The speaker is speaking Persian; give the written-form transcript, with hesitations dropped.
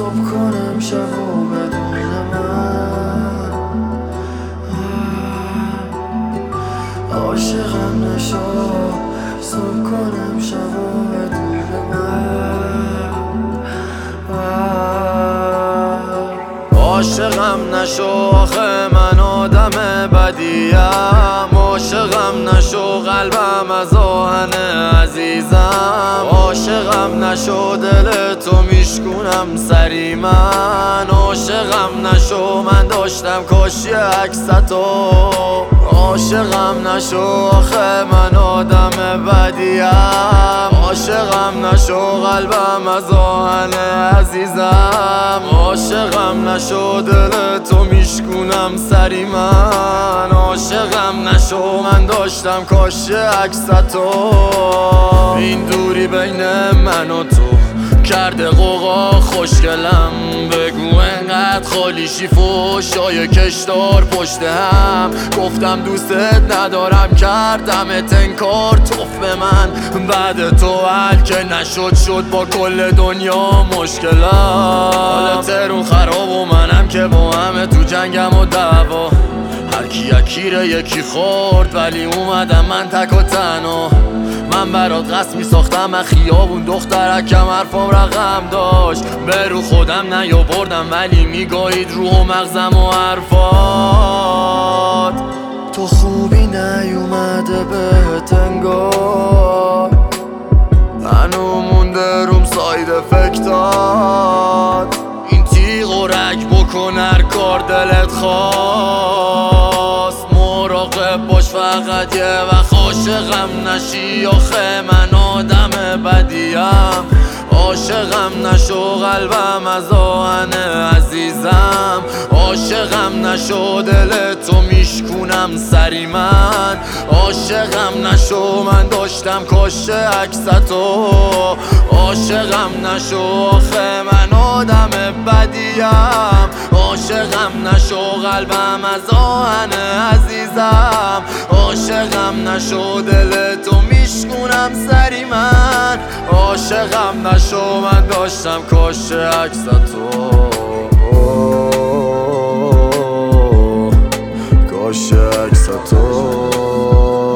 صبح کنم شب و بدون من عاشقم نشو صبح کنم شب و بدون من عاشقم نشو آخه من آدم بدیم عاشقم نشو قلبم از آهن عزیزم عاشقم نشو دل تو میشکونم سری من عاشقم نشو من داشتم کاشی عکستو عاشقم نشو آخه من آدم بدیم عاشقم نشو قلبم از آهن عزیزم عاشقم نشو دل تو میشکونم سری من عاشقم نشو من داشتم کاشی عکستو این دوری بین من و تو کرده قوقا خوشگلم بگو انقدر خالیشی فوشای کشدار پشت هم گفتم دوستت ندارم کردمت انکار توف به من بعد تو حل که نشد شد با کل دنیا مشکلم حالا ترون خراب و منم که با همه تو جنگم و دعوا هر کی یکیره یکی خورد ولی اومدم من تک و تنها من برات قصد میساختم از خیابون دخترکم حرفام رقم داشت به رو خودم نیاوردم ولی میگاهید روح و مغزم و حرفات تو خوبی نیومده بهت انگار هنو مونده روم ساید افکتات این تیغ و رگ بکن هر کار دلت خواست مراقب باش فقط یه وقت عاشقم نشی آخه من آدم بدیم عاشقم نشو قلبم از آهن عزیزم عاشقم نشو دل تو میشکونم سری من عاشقم نشو من داشتم کاش عکستو عاشقم نشو آخه من آدم بدیم عاشقم نشو قلبم از آهن عزیزم عاشقم نشو دل تو میشکونم سری من عاشقم نشو من داشتم کاش عکستو کاش عکستو